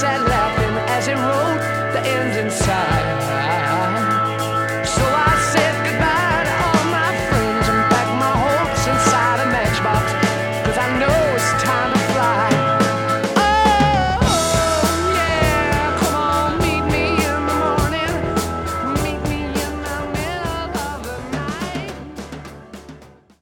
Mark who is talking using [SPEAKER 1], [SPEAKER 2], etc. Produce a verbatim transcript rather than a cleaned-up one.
[SPEAKER 1] sat laughing as he wrote the ends inside.